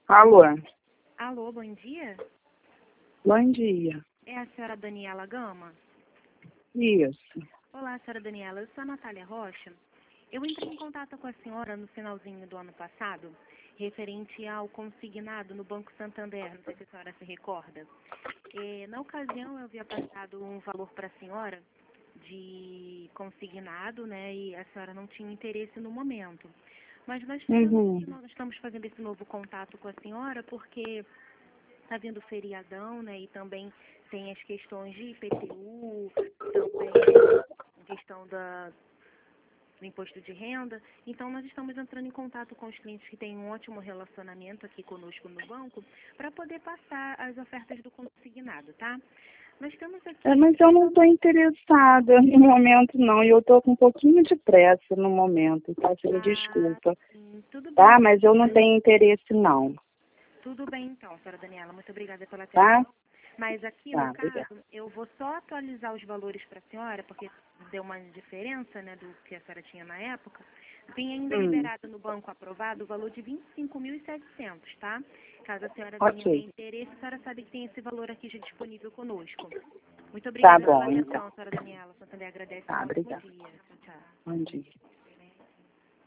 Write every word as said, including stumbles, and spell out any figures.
Alô, Alô, bom dia. bom dia. É a senhora Daniela Gama? Isso. Olá, senhora Daniela. Eu sou a Natália Rocha. Eu entrei em contato com a senhora no finalzinho do ano passado, referente ao consignado no Banco Santander. Não sei se a senhora se recorda. É, na ocasião, eu havia passado um valor para a senhora de consignado, né? E a senhora não tinha interesse no momento. Mas nós fizemos, Uhum. nós estamos fazendo esse novo contato com a senhora porque está vindo feriadão, né? E também tem as questões de I P T U, também a questão da, do imposto de renda. Então, nós estamos entrando em contato com os clientes que têm um ótimo relacionamento aqui conosco no banco para poder passar as ofertas do consignado, tá? Nós temos aqui... É, mas eu não estou interessada no momento, não. E eu estou com um pouquinho de pressa no momento, tá? Você me Ah, desculpa. sim, tudo bem. Tá? Mas eu não tenho interesse, não. Tudo bem, então, senhora Daniela. Muito obrigada pela Tá? atenção. Mas aqui, Tá, no obrigada. caso, eu vou só atualizar os valores para a senhora, porque deu uma diferença, né, do que a senhora tinha na época. Tem ainda Hum, liberado no banco aprovado o valor de vinte e cinco mil e setecentos, tá? Caso a senhora venha ter ok. interesse, a senhora sabe que tem esse valor aqui já disponível conosco. Muito Tá obrigada pela bom, então. atenção, senhora Daniela. Só também agradece. Tá, Um ótimo obrigada. dia. Tchau, tchau. Bom dia.